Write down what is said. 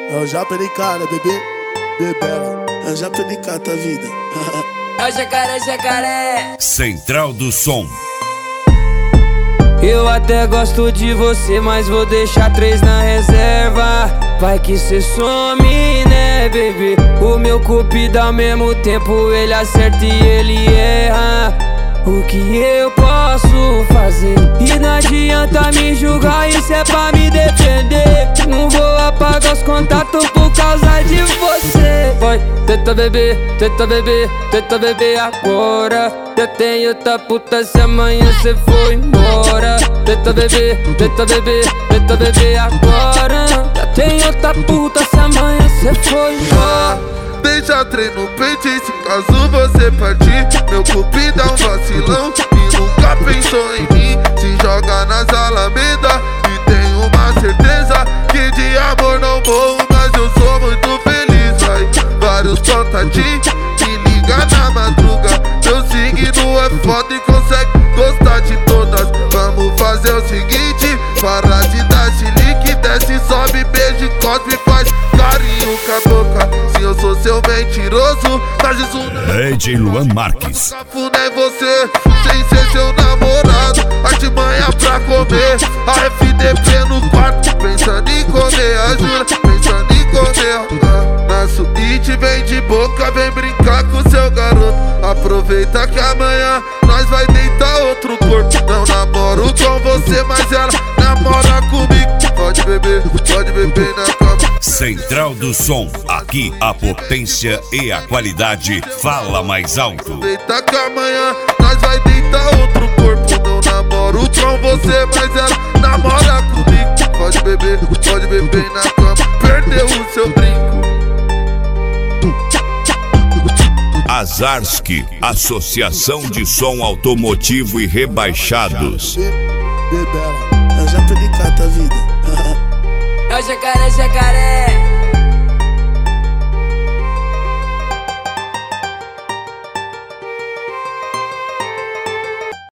É o Japenicá, né, bebê? Bebela, é o Japenicá, tua vida. É o jacaré, jacaré. Central do Som. Eu até gosto de você, mas vou deixar 3 na reserva. Vai que cê some, né, baby? O meu cupido ao mesmo tempo ele acerta e ele erra. O que eu posso fazer? E não adianta me julgar, isso é pra me defender. Não vou apagar os contatos por causa de você. Vai, tenta beber, tenta beber, tenta beber agora. Eu tenho outra puta se amanhã cê for embora. Tenta beber, tenta beber, tenta beber agora. Já tenho outra puta se amanhã cê for embora. Deixa trem no peito e se caso você partir, meu cupido é um vacilão e nunca pensou em mim. Se joga nas alamedas e tenho uma certeza que de amor não morro, mas eu sou muito feliz. Vai, vários contatinhos, me liga na madruga. Meu signo é foda e consegue gostar de todas. Vamos fazer o seguinte, para de dar chilique, desce, sobe, beijo, cospe, faz carinho com a boca. Se eu sou seu mentiroso, mas isso não é DJ Luan Marques. Cafuna é você, sem ser seu namorado. Artimanha pra comer, a FDP no quarto, pensando em comer, a jura, pensando em comer. Na suíte vem de boca, vem brincar com seu garoto. Aproveita que amanhã nós vai deitar outro corpo. Não namoro com você, mas ela namora comigo. Pode beber na cama. Central do Som, aqui a potência e a qualidade fala mais alto. Aproveita que amanhã nós vai deitar outro corpo. Não namoro com você, mas ela namora comigo. Pode beber na cama. Perdeu o seu brinco. Azarski, Associação de Som Automotivo e Rebaixados. Bebela, é o Japenicá, tua vida. É o jacaré, jacaré.